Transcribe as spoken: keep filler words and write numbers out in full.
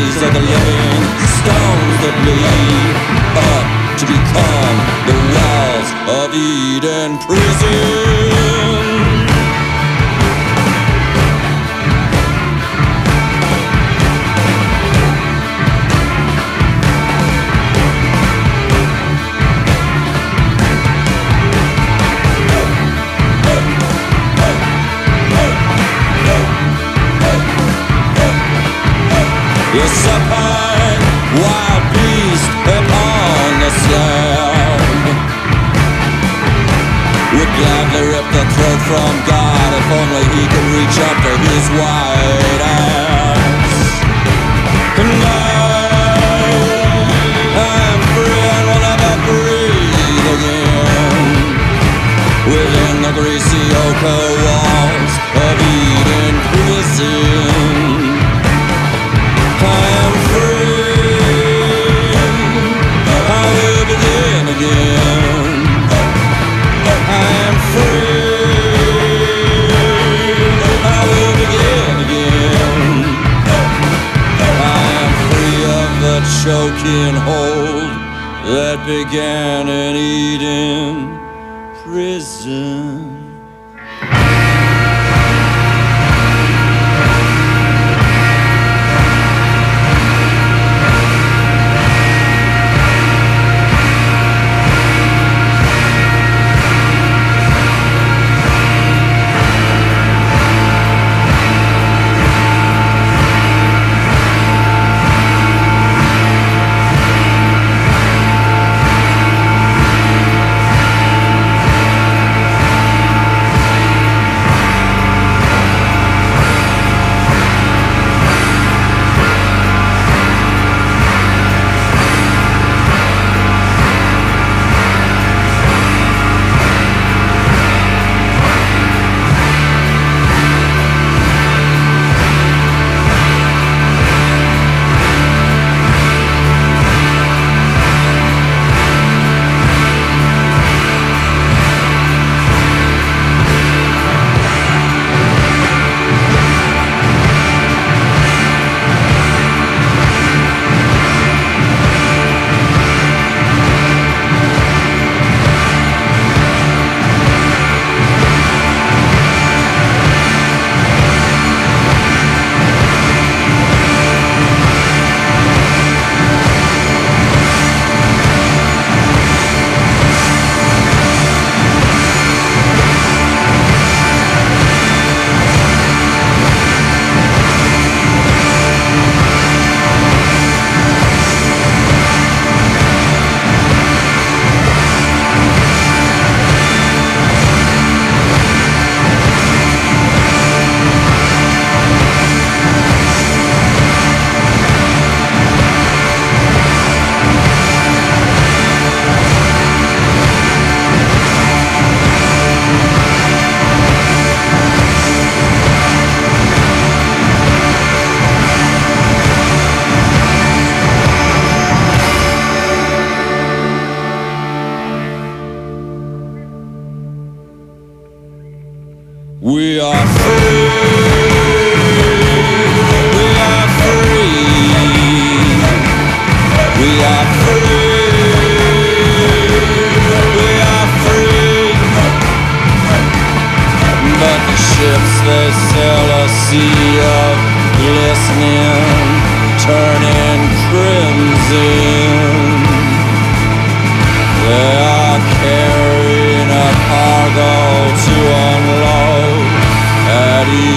bodies of the living, stones that lead up to become the walls of Eden prison. The supine wild beast upon the slab would gladly rip the throat from God if only he could reach up to his white ass. And I, I'm free and will never breathe again within the greasy ochre walls of Eden prison. I am free, I will begin again. I am free, I will begin again. I am free of the choking hold that began in Eden prison. We are free, we are free, we are free, we are free. But the ships they sail a sea of glistening, turning crimson. They are carrying a cargo to unload at